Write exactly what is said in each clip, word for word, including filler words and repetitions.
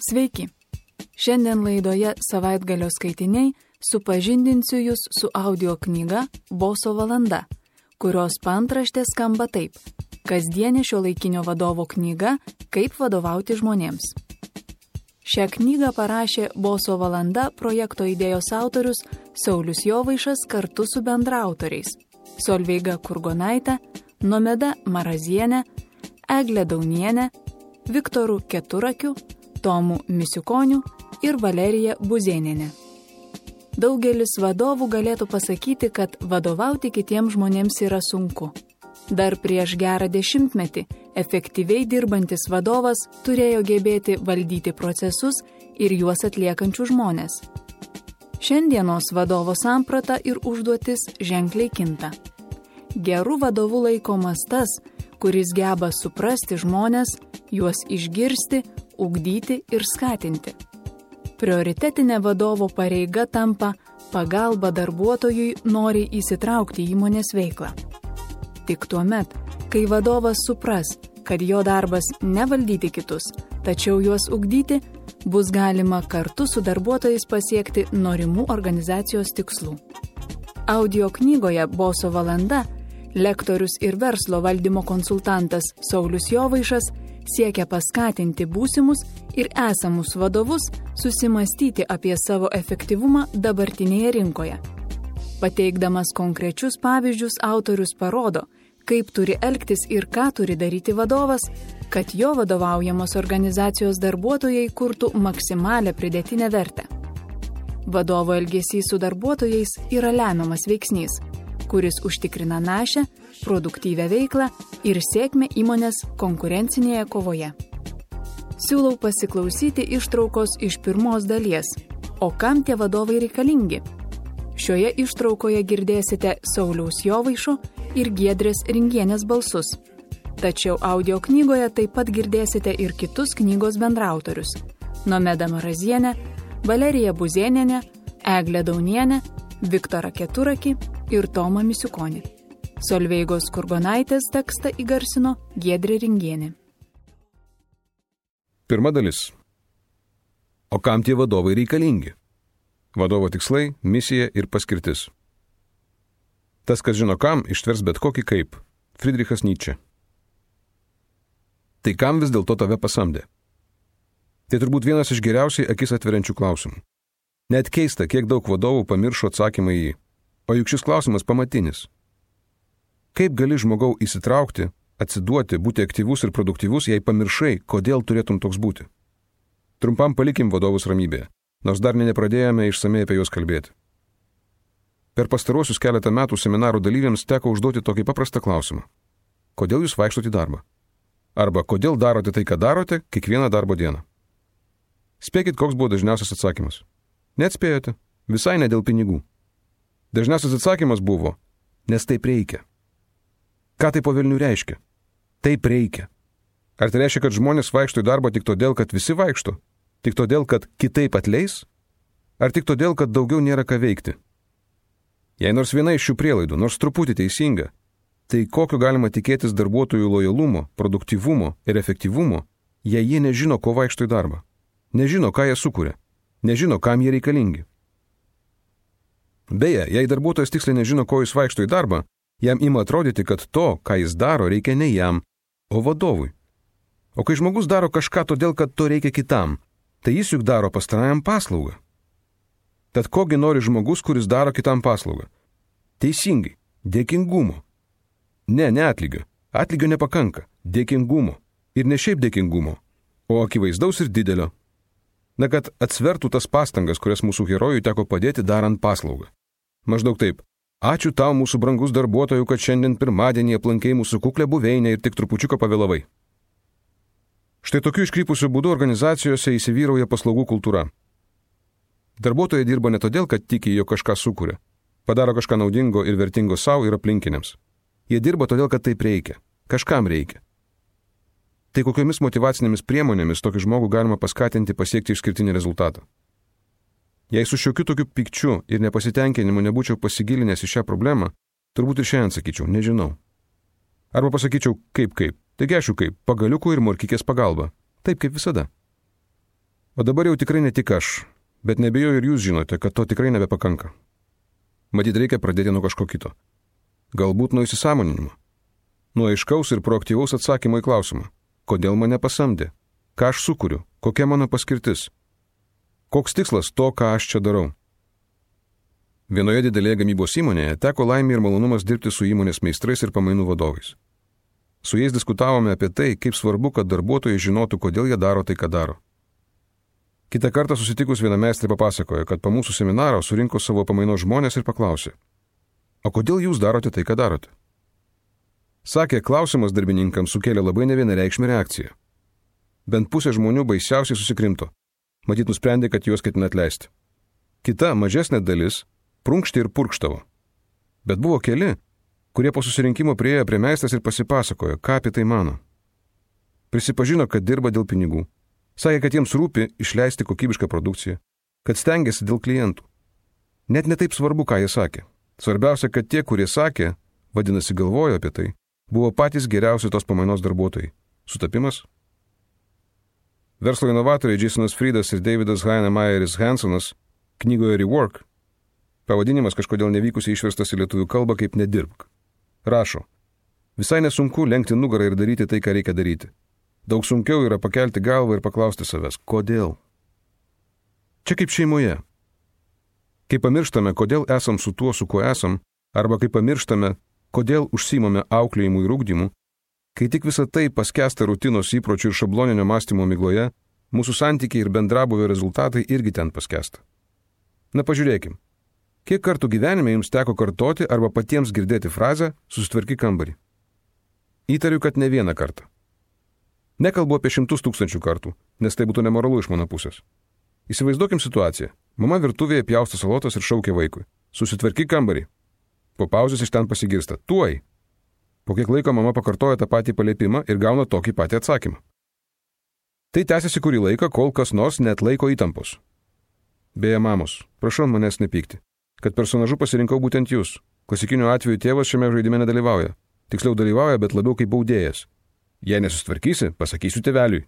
Sveiki! Šiandien laidoje Savaitgalio skaitiniai supažindinsiu jūs su audio knyga Boso valanda, kurios paantraštė skamba taip: kasdienė šiuolaikinio vadovo knyga Kaip vadovauti žmonėms. Šią knygą parašė Boso valanda projekto idėjos autorius Saulius Jovaišas kartu su bendraautoriais Solveiga Kurgonaitė, Nomeda Marazienė, Eglė Daunienė, Viktoru Keturakiu, Tomu Misiukoniu ir Valerija Buzėnienė. Daugelis vadovų galėtų pasakyti, kad vadovauti kitiems žmonėms yra sunku. Dar prieš gerą dešimtmetį efektyviai dirbantis vadovas turėjo gebėti valdyti procesus ir juos atliekančių žmonės. Šiandienos vadovo samprata ir užduotis ženkliai kinta. Gerų vadovų laikomas tas, kuris geba suprasti žmonės, juos išgirsti, ugdyti ir skatinti. Prioritetinė vadovo pareiga tampa pagalba darbuotojui noriai įsitraukti į įmonės veiklą. Tik tuomet, kai vadovas supras, kad jo darbas ne valdyti kitus, tačiau juos ugdyti, bus galima kartu su darbuotojais pasiekti norimų organizacijos tikslų. Audio knygoje Boso valanda lektorius ir verslo valdymo konsultantas Saulius Jovaišas siekia paskatinti būsimus ir esamus vadovus susimastyti apie savo efektyvumą dabartinėje rinkoje. Pateikdamas konkrečius pavyzdžius, autorius parodo, kaip turi elgtis ir ką turi daryti vadovas, kad jo vadovaujamos organizacijos darbuotojai kurtų maksimalią pridėtinę vertę. Vadovo elgesys su darbuotojais yra lemiamas veiksnys, kuris užtikrina našę, produktyvią veiklą ir sėkmę įmonės konkurencinėje kovoje. Siūlau pasiklausyti ištraukos iš pirmos dalies. O kam tie vadovai reikalingi? Šioje ištraukoje girdėsite Sauliaus Jovaišo ir Giedrės Ringienės balsus. Tačiau audio knygoje taip pat girdėsite ir kitus knygos bendraautorius – Nomeda Marazienė, Valerija Buzėnienė, Eglė Daunienė, Viktorą Keturakį ir Tomą Misiukonį. Solveigos Kurgonaitės tekstą įgarsino Giedrė Ringienė. Pirma dalis. O kam tie vadovai reikalingi? Vadovo tikslai, misija ir paskirtis. Tas, kas žino kam, ištvers bet kokį kaip. Friedrichas Nyčė. Tai kam vis dėlto tave pasamdė? Tai turbūt vienas iš geriausiai akis atveriančių klausimų. Net keista, kiek daug vadovų pamiršo atsakymą į jį. O juk šis klausimas pamatinis. Kaip gali žmogau įsitraukti, atsiduoti, būti aktyvus ir produktyvus, jei pamiršai, kodėl turėtum toks būti? Trumpam palikim vadovus ramybėje, nors dar nepradėjome išsamei apie juos kalbėti. Per pastaruosius keletą metų seminarų dalyviams teko užduoti tokį paprastą klausimą. Kodėl jūs vaikštote į darbą? Arba kodėl darote tai, ką darote, kiekvieną darbo dieną? Spėkit, koks buvo dažniausias atsakymas. Neatspėjote, visai ne dėl pinigų. Dažniausias atsakymas buvo, nes taip reikia. Ką tai po velnių reiškia? Taip reikia. Ar tai reiškia, kad žmonės vaikšto į darbą tik todėl, kad visi vaikšto? Tik todėl, kad kitaip atleis? Ar tik todėl, kad daugiau nėra ką veikti? Jei nors viena iš šių prielaidų, nors truputį teisinga, tai kokio galima tikėtis darbuotojų lojalumo, produktyvumo ir efektyvumo, jei jie nežino, ko vaikšto į darbą? Nežino, ką jie sukuria? Nežino, kam jie reikalingi? Beje, jei darbuotojas tiksliai nežino, ko jis vaikšto į darbą, jam ima atrodyti, kad to, ką jis daro, reikia ne jam, o vadovui. O kai žmogus daro kažką todėl, kad to reikia kitam, tai jis juk daro pastarajam paslaugą. Tad kogi nori žmogus, kuris daro kitam paslaugą? Teisingai, dėkingumo. Ne, ne atlygio. Atlygio nepakanka. Dėkingumo. Ir ne šiaip dėkingumo, o akivaizdaus ir didelio. Na, kad atsvertų tas pastangas, kurias mūsų herojui teko padėti darant paslaugą. Maždaug taip. Ačiū tau, mūsų brangus darbuotojų, kad šiandien pirmadienį aplankei mūsų kuklę buveinę ir tik trupučiuką pavėlavai. Štai tokiu iškrypusiu būdu organizacijose įsivyrauja paslaugų kultūra. Darbuotojai dirba ne todėl, kad tiki, jog kažką sukuria, padaro kažką naudingo ir vertingo savo ir aplinkiniams. Jie dirba todėl, kad taip reikia, kažkam reikia. Tai kokiomis motyvacinėmis priemonėmis tokį žmogų galima paskatinti pasiekti išskirtinį rezultatą? Jei su šiokiu tokiu pykčiu ir nepasitenkinimu nebūčiau pasigilinęs į šią problemą, turbūt ir šiandien sakyčiau, nežinau. Arba pasakyčiau, kaip kaip, taigi aišku kaip, pagaliukų ir morkikės pagalba, taip kaip visada. O dabar jau tikrai ne tik aš, bet nebejoju ir jūs žinote, kad to tikrai nebepakanka. Matyt, reikia pradėti nuo kažko kito. Galbūt nuo įsisąmoninimo. Nuo aiškaus ir proaktyvaus atsakymo į klausimą. Kodėl mane pasamdė? Ką aš sukuriu? Kokia mano paskirtis? Koks tikslas to, ką aš čia darau? Vienoje didelėje gamybos įmonėje teko laimė ir malonumas dirbti su įmonės meistrais ir pamainų vadovais. Su jais diskutavome apie tai, kaip svarbu, kad darbuotojai žinotų, kodėl jie daro tai, ką daro. Kitą kartą susitikus viena meistrė papasakojo, kad po mūsų seminaro surinko savo pamainos žmonės ir paklausė: o kodėl jūs darote tai, ką darote? Sakė, klausimas darbininkams sukėlė labai nevienareikšmę reakciją. Bent pusė žmonių baisiausiai susikrimto. Matyt, nusprendė, kad juos ketina atleisti. Kita, mažesnė dalis, prunkštė ir purkštavo. Bet buvo keli, kurie po susirinkimo priėjo prie meistrės ir pasipasakojo, ką apie tai mano. Prisipažino, kad dirba dėl pinigų. Sakė, kad jiems rūpi išleisti kokybišką produkciją, kad stengiasi dėl klientų. Net netaip svarbu, ką jie sakė. Svarbiausia, kad tie, kurie sakė, vadinasi galvojo apie tai, buvo patys geriausi tos pamainos darbuotojai. Sutapimas? Verslo inovatoriai Jasonas Friedas ir Davidas Heinemeiris Hansonas knygoje Rework, pavadinimas kažkodėl nevykusiai išverstas į lietuvių kalbą kaip nedirbk, rašo: visai nesunku lenkti nugarą ir daryti tai, ką reikia daryti. Daug sunkiau yra pakelti galvą ir paklausti savęs, kodėl. Čia kaip šeimoje. Kai pamirštame, kodėl esam su tuo, su kuo esam, arba kai pamirštame, kodėl užsiimame auklėjimu ir ugdymu, kai tik visa tai paskęsta rutinos įpročių ir šabloninio mąstymo migloje, mūsų santykiai ir bendrabuvio rezultatai irgi ten paskęsta. Na pažiūrėkim, kiek kartų gyvenime jums teko kartoti arba patiems girdėti frazę susitvarkyk kambarį? Įtariu, kad ne vieną kartą. Nekalbu apie šimtus tūkstančių kartų, nes tai būtų nemoralu iš mano pusės. Įsivaizduokim situaciją. Mama virtuvėje pjausto salotas ir šaukia vaikui: susitvarkyk kambarį. Po pauzės iš ten pasigirsta: tuoj. Po kiek laiko mama pakartoja tą patį paliepimą ir gauna tokį patį atsakymą. Tai tęsiasi kurį laiką, kol kas nors net laiko įtampos. Beje, mamos, prašau manęs nepykti, kad personažu pasirinkau būtent jūs. Klasikiniu atveju tėvas šiame žaidime nedalyvauja. Tiksliau dalyvauja, bet labiau kaip baudėjas. Jei nesustvarkysi, pasakysiu tėveliui.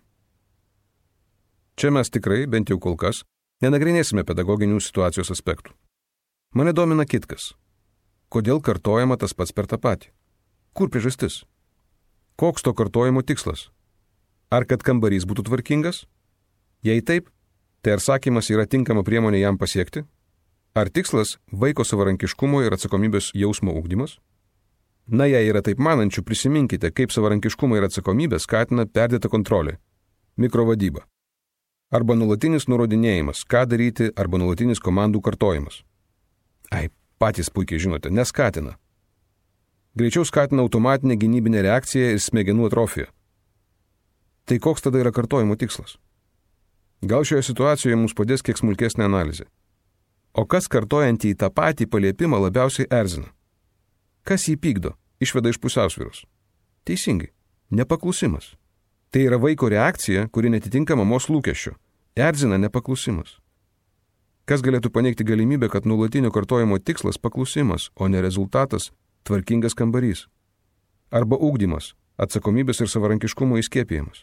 Čia mes tikrai, bent jau kol kas, nenagrinėsime pedagoginių situacijos aspektų. Mane domina kitkas. Kodėl kartojama tas pats per tą patį? Kur priežastis? Koks to kartojimo tikslas? Ar kad kambarys būtų tvarkingas? Jei taip, tai ar sakymas yra tinkama priemonė jam pasiekti? Ar tikslas vaiko savarankiškumo ir atsakomybės jausmo ugdymas? Na, jei yra taip manančių, prisiminkite, kaip savarankiškumą ir atsakomybę skatina perdėta kontrolė, mikrovadyba. Arba nuolatinis nurodinėjimas, ką daryti, arba nuolatinis komandų kartojimas. Ai, patys puikiai žinote, neskatina. Greičiau skatina automatinę gynybinę reakciją ir smegenų atrofiją. Tai koks tada yra kartojimo tikslas? Gal šioje situacijoje mums padės kiek smulkesnė analizė. O kas kartojantį į tą patį paliepimą labiausiai erzina? Kas jį pykdo, išveda iš pusiausvyros? Teisingai, nepaklusimas. Tai yra vaiko reakcija, kuri netitinka mamos lūkesčio. Erzina nepaklusimas. Kas galėtų paneigti galimybę, kad nuolatinio kartojimo tikslas paklusimas, o ne rezultatas tvarkingas kambarys? Arba ugdymas, atsakomybės ir savarankiškumo įskiepijimas.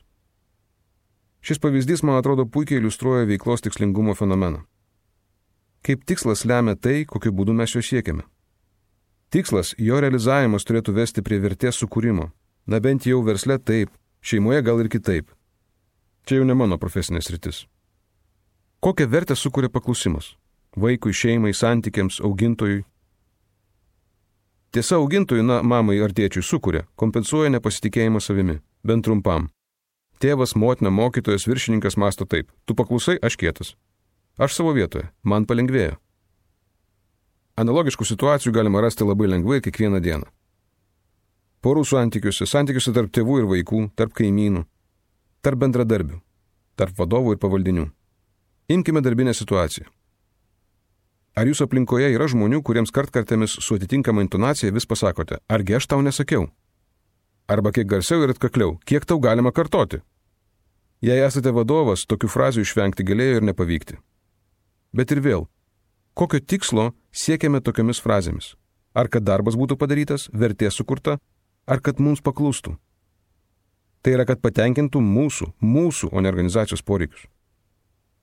Šis pavyzdys, man atrodo, puikiai iliustruoja veiklos tikslingumo fenomeną. Kaip tikslas lemia tai, kokiu būdu mes jo siekiame. Tikslas, jo realizavimas turėtų vesti prie vertės sukūrimo. Na bent jau versle taip, šeimoje gal ir kitaip. Čia jau ne mano profesinės rytis. Kokią vertę sukuria paklusimas? Vaikui, šeimai, santykiams, augintojui. Tiesa, augintojui, na, mamai ar tėčiui sukuria, kompensuoja nepasitikėjimą savimi, bent trumpam. Tėvas, motina, mokytojas, viršininkas mąsto taip: tu paklusai, aš kietas. Aš savo vietoje, man palengvėjo. Analogiškų situacijų galima rasti labai lengvai kiekvieną dieną. Porų santykiuose, santykiuose tarp tėvų ir vaikų, tarp kaimynų, tarp bendradarbių, tarp vadovų ir pavaldinių. Imkime darbinę situaciją. Ar jūsų aplinkoje yra žmonių, kuriems kartkartėmis su atitinkama intonacija vis pasakote: argi aš tau nesakiau? Arba kiek garsiau ir atkakliau: kiek tau galima kartoti? Jei esate vadovas, tokių frazių išvengti galėjo ir nepavykti. Bet ir vėl, kokio tikslo siekiame tokiomis frazėmis? Ar kad darbas būtų padarytas, vertė sukurta, ar kad mums paklustų? Tai yra, kad patenkintų mūsų, mūsų, o ne organizacijos poreikius.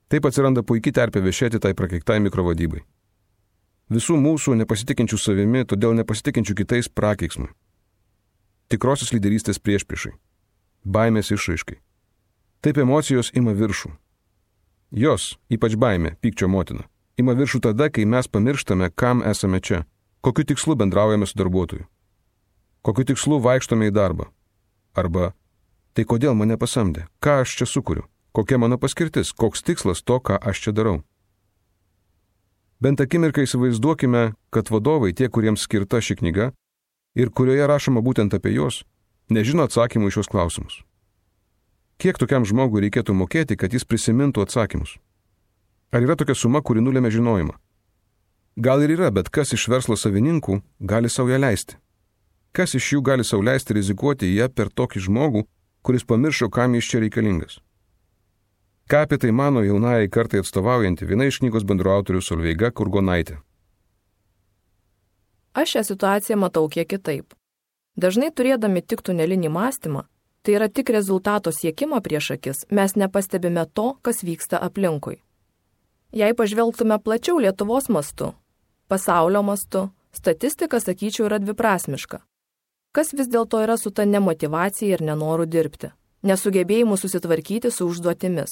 Taip atsiranda puikiai terpė viešėti tai prakeiktai mikrovadybai. Visų mūsų nepasitikinčių savimi, todėl nepasitikinčių kitais prakeiksmui. Tikrosios lyderystės priešpriešai. Baimės išraiškai. Taip emocijos ima viršų. Jos, ypač baimė, pykčio motina, ima viršų tada, kai mes pamirštame, kam esame čia, kokiu tikslu bendraujame su darbuotoju, kokiu tikslu vaikštome į darbą. Arba, tai kodėl mane pasamdė, ką aš čia sukuriu, kokia mano paskirtis, koks tikslas to, ką aš čia darau. Bent akimirką įsivaizduokime, kad vadovai, tie, kuriems skirta ši knyga ir kurioje rašoma būtent apie juos, nežino atsakymų į šios klausimus. Kiek tokiam žmogui reikėtų mokėti, kad jis prisimintų atsakymus? Ar yra tokia suma, kuri nulėmė žinojimą? Gal ir yra, bet kas iš verslo savininkų gali savo ją leisti? Kas iš jų gali savo leisti rizikuoti ją per tokį žmogų, kuris pamiršo, kam jis čia reikalingas? Ką apie tai mano jaunajai kartai atstovaujanti viena iš knygos bendraautorių Solveiga Kurgonaitė? Aš šią situaciją matau kiek kitaip. Dažnai turėdami tik tunelinį mąstymą, tai yra tik rezultato siekimą prieš akis, mes nepastebime to, kas vyksta aplinkui. Jei pažvelgtume plačiau Lietuvos mastu, pasaulio mastu, statistika, sakyčiau, yra dviprasmiška. Kas vis dėlto yra su ta nemotyvacija ir nenoru dirbti, nesugebėjimu susitvarkyti su užduotimis?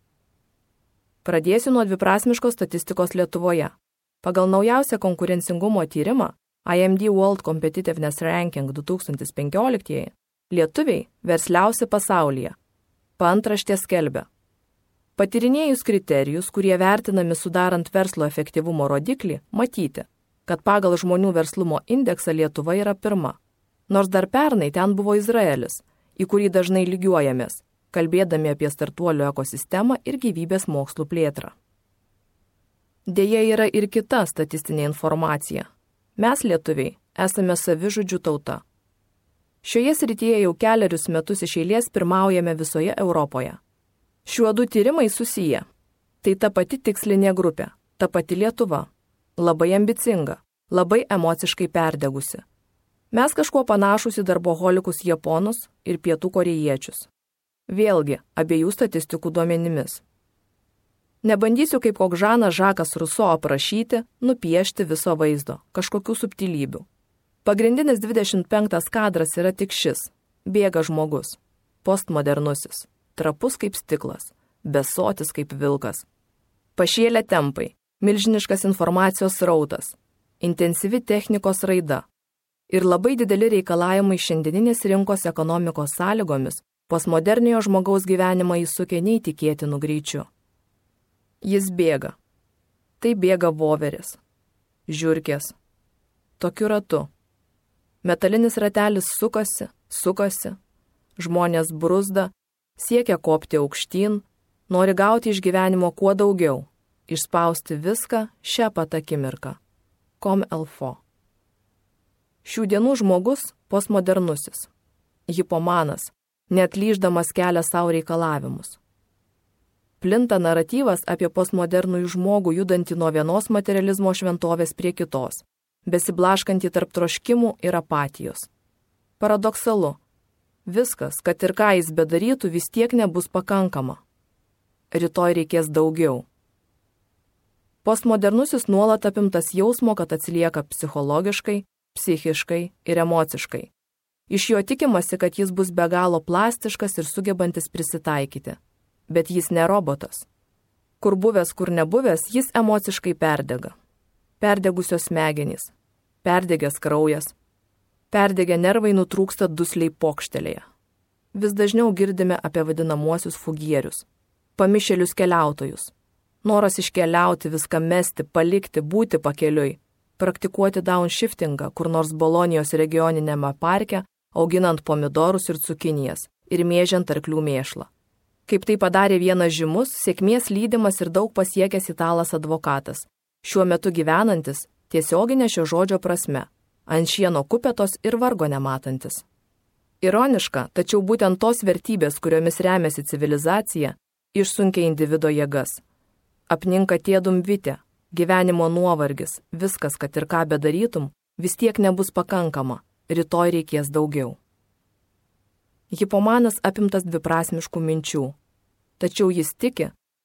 Pradėsiu nuo dviprasmiškos statistikos Lietuvoje. Pagal naujausią konkurencingumo tyrimą I M D World Competitiveness Ranking du tūkstančiai penkioliktieji lietuviai versliausi pasaulyje. Paantraštė skelbia. Patyrinėjus kriterijus, kurie vertinami sudarant verslo efektyvumo rodiklį, matyti, kad pagal žmonių verslumo indeksą Lietuva yra pirma. Nors dar pernai ten buvo Izraelis, į kurį dažnai lygiuojamės, kalbėdami apie startuolių ekosistemą ir gyvybės mokslų plėtrą. Deja yra ir kita statistinė informacija. Mes, lietuviai, esame savižudžių tauta. Šioje srityje jau kelerius metus iš eilės pirmaujame visoje Europoje. Šiuo du tyrimai susiję. Tai ta pati tikslinė grupė, ta pati Lietuva. Labai ambicinga, labai emociškai perdegusi. Mes kažkuo panašus į darboholikus japonus ir pietų korėjiečius. Vėlgi, abiejų statistikų duomenimis. Nebandysiu kaip koks Žanas Žakas Ruso aprašyti, nupiešti viso vaizdo, kažkokių subtilybių. Pagrindinis dvidešimt penktas kadras yra tik šis. Bėga žmogus. Postmodernusis. Trapus kaip stiklas. Besotis kaip vilkas. Pašėlę tempai. Milžiniškas informacijos srautas. Intensyvi technikos raida. Ir labai dideli reikalavimai šiandieninės rinkos ekonomikos sąlygomis postmoderniojo žmogaus gyvenimą įsukę neįtikėtinų greičių. Jis bėga. Tai bėga voveris. Žiurkės. Tokiu ratu. Metalinis ratelis sukasi, sukasi. Žmonės bruzda, siekia kopti aukštyn, nori gauti iš gyvenimo kuo daugiau, išspausti viską šią pat akimirką. Kom elfo. Šių dienų žmogus postmodernusis. Hipomanas, neatlyždamas kelia savo reikalavimus. Plinta naratyvas apie postmodernųjų žmogų judantį nuo vienos materializmo šventovės prie kitos, besiblaškantį tarp troškimų ir apatijos. Paradoksalu. Viskas, kad ir ką jis bedarytų, vis tiek nebus pakankama. Rytoj reikės daugiau. Postmodernusis nuolat apimtas jausmo, kad atsilieka psichologiškai, psichiškai ir emociškai. Iš jo tikimasi, kad jis bus be galo plastiškas ir sugebantis prisitaikyti. Bet jis ne robotas. Kur buvęs, kur nebuvęs, jis emociškai perdega. Perdegusios smegenys, perdegęs kraujas, perdegę nervai nutrūksta dusliai pokštelėje. Vis dažniau girdime apie vadinamuosius fugierius, pamišėlius keliautojus. Noras iškeliauti, viską mesti, palikti, būti pakeliui, praktikuoti downshiftingą kur nors Bolonijos regioninėme parke, auginant pomidorus ir cukinijas ir mėžiant arklių mėšlą. Kaip tai padarė vienas žymus, sėkmės lydimas ir daug pasiekęs italas advokatas, šiuo metu gyvenantis, tiesioginė šio žodžio prasme, ant šieno kupetos ir vargo nematantis. Ironiška, tačiau būtent tos vertybės, kuriomis remiasi civilizacija, išsunkia individo jėgas. Apninka tėdum vitė, gyvenimo nuovargis, viskas, kad ir ką bedarytum, vis tiek nebus pakankama, rytoj reikės daugiau. Hipomanas apimtas dviprasmiškų minčių, tačiau jis tiki,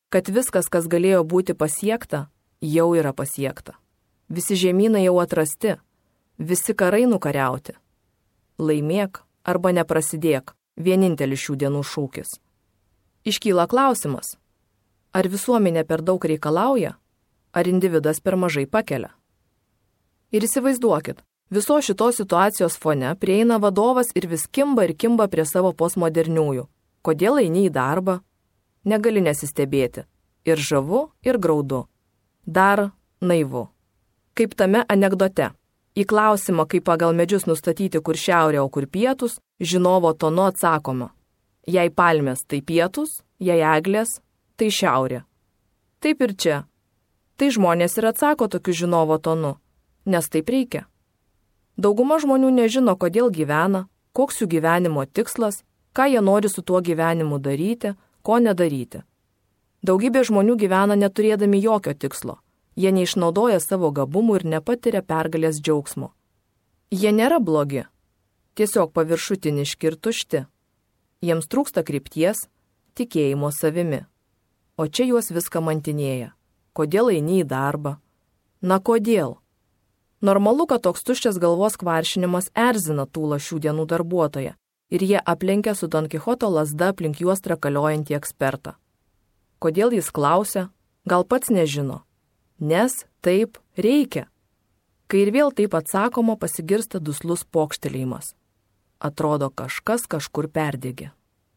kad viskas, kas galėjo būti pasiekta, jau yra pasiekta. Visi žemynai jau atrasti, visi karai nukariauti. Laimėk arba neprasidėk, vienintelis šių dienų šūkis. Iškyla klausimas, ar visuomenė per daug reikalauja, ar individas per mažai pakelia. Ir įsivaizduokit, viso šitos situacijos fone prieina vadovas ir vis kimba ir kimba prie savo postmoderniųjų. Kodėl eini į darbą? Negali nesistebėti. Ir žavu, ir graudu. Dar naivu. Kaip tame anekdote. Į klausimą, kaip pagal medžius nustatyti, kur šiaurė, o kur pietus, žinovo tonu atsakoma. Jei palmės, tai pietus, jei eglės, tai šiaurė. Taip ir čia. Tai žmonės ir atsako tokiu žinovo tonu, nes taip reikia. Dauguma žmonių nežino, kodėl gyvena, koks jų gyvenimo tikslas, ką jie nori su tuo gyvenimu daryti, ko nedaryti. Daugybė žmonių gyvena neturėdami jokio tikslo. Jie neišnaudoja savo gabumų ir nepatiria pergalės džiaugsmo. Jie nėra blogi, tiesiog paviršutiniški ir tušti. Jiems trūksta krypties, tikėjimo savimi. O čia juos viską mantinėja. Kodėl eini į darbą? Na kodėl? Normalu, kad toks tuščias galvos kvaršinimas erzina tūlą šių dienų darbuotoją ir jie aplenkia su Don Kichoto lazda aplink juos trakaliojantį ekspertą. Kodėl jis klausia? Gal pats nežino. Nes taip reikia. Kai ir vėl taip atsakoma, pasigirsta duslus pokštelėjimas. Atrodo, kažkas kažkur perdegė.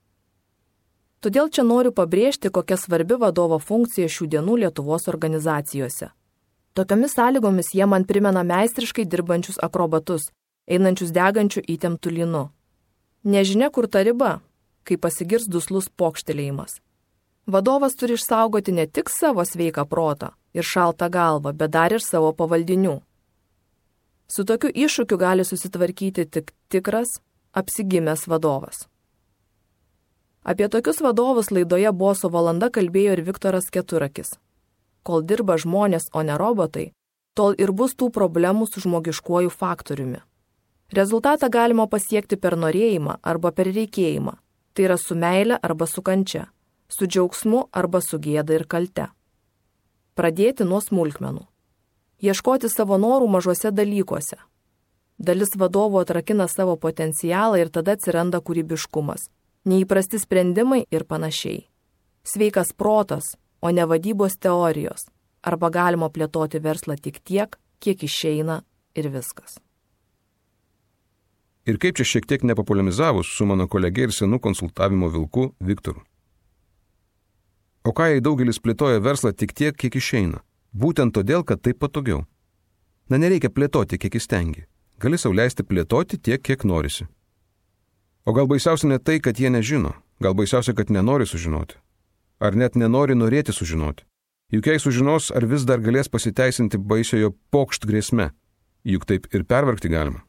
Todėl čia noriu pabrėžti, kokia svarbi vadovo funkcija šių dienų Lietuvos organizacijose. Tokiomis sąlygomis jie man primena meistriškai dirbančius akrobatus, einančius degančių įtemptų lynu. Nežinia, kur ta riba, kai pasigirs duslus pokštelėjimas. Vadovas turi išsaugoti ne tik savo sveiką protą ir šaltą galvą, bet dar ir savo pavaldinių. Su tokiu iššūkiu gali susitvarkyti tik tikras, apsigimęs vadovas. Apie tokius vadovus laidoje Boso valanda kalbėjo ir Viktoras Keturakis. Kol dirba žmonės, o ne robotai, tol ir bus tų problemų su žmogiškuoju faktoriumi. Rezultatą galima pasiekti per norėjimą arba per reikėjimą, tai yra su meile arba su kančia, su džiaugsmu arba su gėda ir kalte. Pradėti nuo smulkmenų. Ieškoti savo norų mažuose dalykuose. Dalis vadovų atrakina savo potencialą ir tada atsiranda kūrybiškumas, neįprasti sprendimai ir panašiai. Sveikas protas, o ne vadybos teorijos, arba galima plėtoti verslą tik tiek, kiek išeina ir viskas. Ir kaip čia šiek tiek nepopuliarizavus su mano kolege ir senu konsultavimo vilku Viktoru. O ką jei daugelis plėtoja verslą tik tiek, kiek išeina? Būtent todėl, kad taip patogiau. Na, nereikia plėtoti, kiek įstengi. Gali sau leisti plėtoti tiek, kiek norisi. O gal baisiausia ne tai, kad jie nežino. Gal baisiausia, kad nenori sužinoti. Ar net nenori norėti sužinoti. Juk jei sužinos, ar vis dar galės pasiteisinti baisiojo pokšt grėsme. Juk taip ir pervargti galima.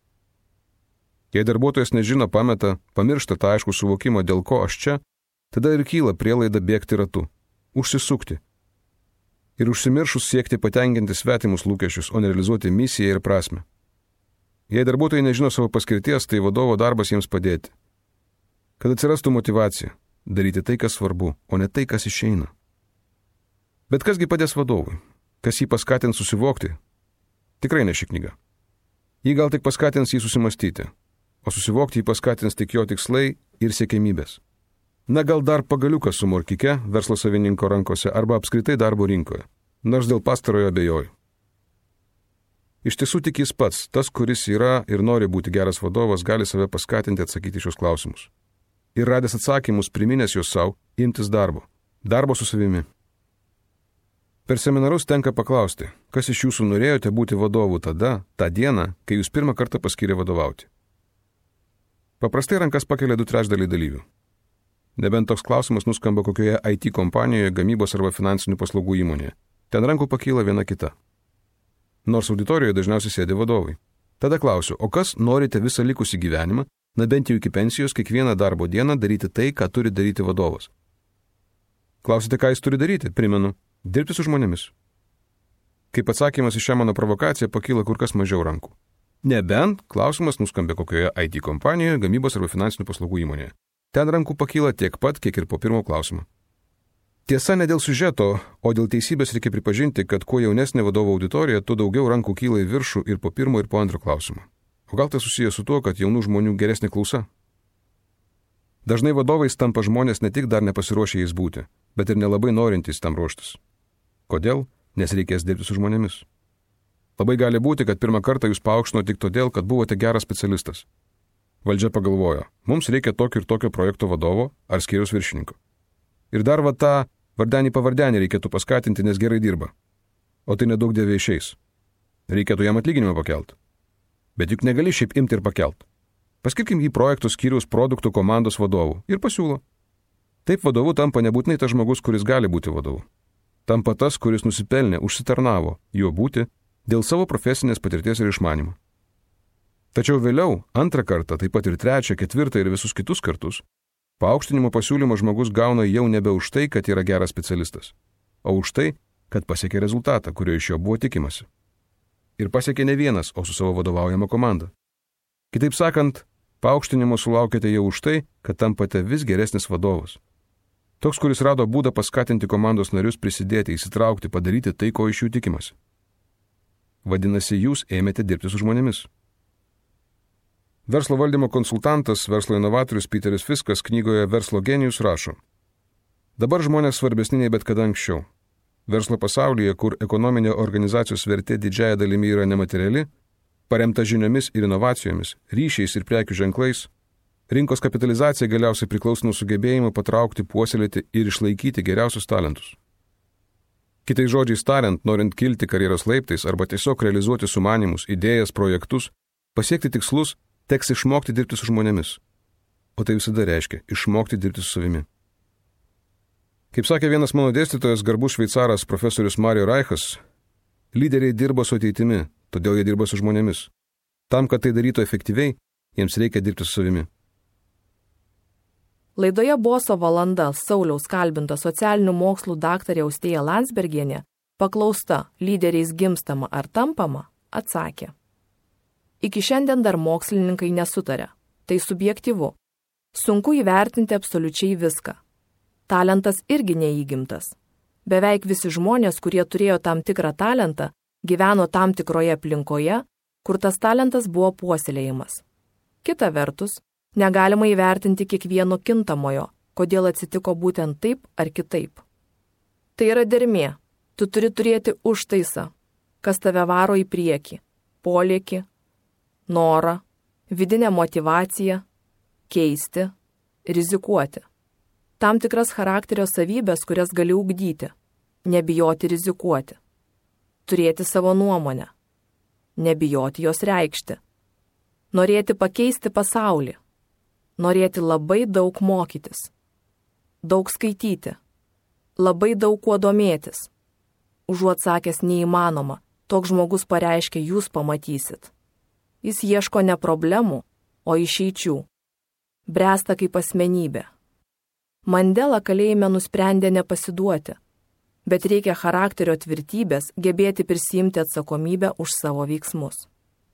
Jei darbuotojas nežino, pameta, pamiršta tą aiškų suvokimą, dėl ko aš čia, tada ir kyla prielaida bėgti ratu, užsisukti. Ir užsimiršus siekti patenkinti svetimus lūkesčius, o nerealizuoti misiją ir prasmę. Jei darbuotojai nežino savo paskirties, tai vadovo darbas jiems padėti. Kad atsirastų motyvacija, daryti tai, kas svarbu, o ne tai, kas išeina. Bet kasgi padės vadovui? Kas jį paskatins susivokti? Tikrai ne ši knyga. Jį gal tik paskatins jį susimastyti, o susivokti jį paskatins tik jo tikslai ir siekiamybės. Na gal dar pagaliukas su morkike verslo savininko rankose arba apskritai darbo rinkoje, nors dėl pastarojo abejoju. Iš tiesų tik jis pats, tas, kuris yra ir nori būti geras vadovas, gali save paskatinti atsakyti šios klausimus. Ir radęs atsakymus, priminęs juos savo, imtis darbo. Darbo su savimi. Per seminarus tenka paklausti, kas iš jūsų norėjote būti vadovu tada, tą dieną, kai jūs pirmą kartą paskyrė vadovauti. Paprastai rankas pakelia du trečdaliai dalyvių. Nebent toks klausimas nuskamba kokioje I T kompanijoje, gamybos arba finansinių paslaugų įmonėje. Ten rankų pakyla viena kita. Nors auditorijoje dažniausiai sėdi vadovai. Tada klausiu, o kas norite visą likusį gyvenimą, na bent jau iki pensijos, kiekvieną darbo dieną daryti tai, ką turi daryti vadovas? Klausite, ką jis turi daryti? Primenu, dirbti su žmonėmis. Kaip atsakymas į šią mano provokaciją pakyla kur kas mažiau rankų. Nebent klausimas nuskambė kokioje I T kompanijoje, gamybos arba finansinių paslaugų įmonėje. Ten rankų pakyla tiek pat, kiek ir po pirmo klausimo. Tiesa, ne dėl siužeto, o dėl teisybės reikia pripažinti, kad kuo jaunesnė vadovo auditorija, tuo daugiau rankų kyla į viršų ir po pirmo ir po antro klausimo. O gal tai susijęs su tuo, kad jaunų žmonių geresnė klausa? Dažnai vadovais tampa žmonės ne tik dar nepasiruošę jais būti, bet ir nelabai norintys tam ruoštis. Kodėl? Nes reikės dirbti su žmonėmis. Labai gali būti, kad pirmą kartą jūs paaukštino tik todėl, kad buvote geras specialistas. Valdžia pagalvojo, mums reikia tokio ir tokio projekto vadovo ar skyriaus viršininko. Ir dar va tą vardenį pavardenį reikėtų paskatinti, nes gerai dirba. O tai nedaug dievė išeis. Reikėtų jam atlyginimą pakelt. Bet juk negali šiaip imti ir pakelt. Paskirkim jį projektų skyriaus produktų komandos vadovų ir pasiūlo. Taip vadovu tampa nebūtinai tas žmogus, kuris gali būti vadovu. Tampa tas, kuris nusipelnė, užsitarnavo juo būti dėl savo profesinės patirties ir išmanimo. Tačiau vėliau, antrą kartą, taip pat ir trečią, ketvirtą ir visus kitus kartus, paaukštinimo pasiūlymo žmogus gauna jau nebe už tai, kad yra geras specialistas, o už tai, kad pasiekė rezultatą, kurio iš jo buvo tikimasi. Ir pasiekė ne vienas, o su savo vadovaujama komanda. Kitaip sakant, paaukštinimo sulaukėte jau už tai, kad tampate vis geresnis vadovas. Toks, kuris rado būdą paskatinti komandos narius prisidėti, įsitraukti, padaryti tai, ko iš jų tikimasi. Vadinasi, jūs ėmėte dirbti su žmonėmis. Verslo valdymo konsultantas, verslo inovatorius Peteris Fiskas knygoje Verslo genijus rašo: dabar žmonės svarbesni nei bet kada anksčiau. Verslo pasaulyje, kur ekonominė organizacijos vertė didžiaja dalimi yra nemateriali, paremta žiniomis ir inovacijomis, ryšiais ir prekių ženklais, rinkos kapitalizacija galiausiai priklauso nuo sugebėjimo patraukti, puoselėti ir išlaikyti geriausius talentus. Kitais žodžiais tariant, norint kilti karjeros laiptais arba tiesiog realizuoti sumanymus, idėjas, projektus, pasiekti tikslus, teks išmokti dirbti su žmonėmis. O tai visada reiškia išmokti dirbti su savimi. Kaip sakė vienas mano dėstytojas, garbus šveicaras profesorius Mario Reichas, lyderiai dirba su ateitimi, todėl jie dirba su žmonėmis. Tam, kad tai darytų efektyviai, jiems reikia dirbti su savimi. Laidoje Boso valanda Sauliaus kalbinta socialinių mokslų daktarė Austėja Landsbergienė, paklausta, lyderiais gimstama ar tampama, atsakė: iki šiandien dar mokslininkai nesutarė. Tai subjektyvu. Sunku įvertinti absoliučiai viską. Talentas irgi neįgimtas. Beveik visi žmonės, kurie turėjo tam tikrą talentą, gyveno tam tikroje aplinkoje, kur tas talentas buvo puoselėjimas. Kita vertus, negalima įvertinti kiekvieno kintamojo, kodėl atsitiko būtent taip ar kitaip. Tai yra dermė. Tu turi turėti užtaisą, kas tave varo į priekį, polėkį, norą, vidinę motyvaciją, keisti, rizikuoti. Tam tikras charakterio savybės, kurias gali ugdyti, nebijoti rizikuoti, turėti savo nuomonę, nebijoti jos reikšti, norėti pakeisti pasaulį, norėti labai daug mokytis, daug skaityti, labai daug kuo domėtis. Užuot sakęs neįmanoma, toks žmogus pareiškia, jūs pamatysit. Jis ieško ne problemų, o išeičių. Bręsta kaip asmenybė. Mandela kalėjime nusprendė nepasiduoti, bet reikia charakterio tvirtybės gebėti prisiimti atsakomybę už savo veiksmus.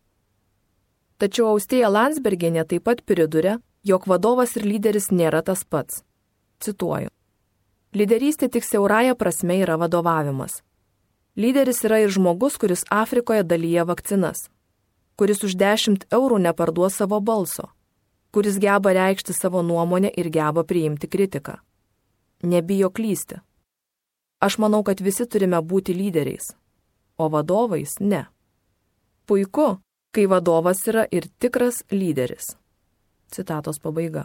Tačiau Austėja Landsbergienė taip pat priduria, jog vadovas ir lyderis nėra tas pats. Cituoju. Lyderystė tik siaurąja prasme yra vadovavimas. Lyderis yra ir žmogus, kuris Afrikoje dalyja vakcinas, kuris už dešimt eurų neparduos savo balso, kuris geba reikšti savo nuomonę ir geba priimti kritiką. Nebijo klysti. Aš manau, kad visi turime būti lyderiais, o vadovais ne. Puiku, kai vadovas yra ir tikras lyderis. Citatos pabaiga.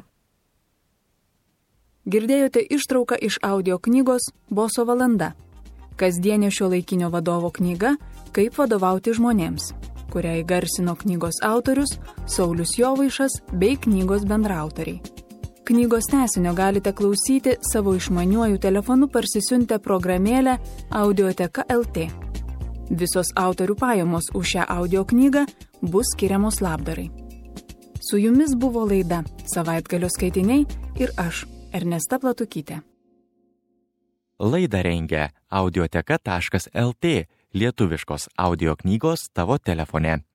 Girdėjote ištrauką iš audio knygos Boso valanda. Kasdienė šiuolaikinio vadovo knyga Kaip vadovauti žmonėms, kurią įgarsino knygos autorius Saulius Jovaišas bei knygos bendraautoriai. Knygos tęsinio galite klausyti savo išmaniuoju telefonu parsisiuntę programėlę Audioteka L T. Visos autorių pajamos už šią audio knygą bus skiriamos labdarai. Su jumis buvo laida Savaitgalio skaitiniai ir aš, Ernesta Platukytė. Laidą rengia audioteka taškas L T, lietuviškos audio knygos tavo telefone.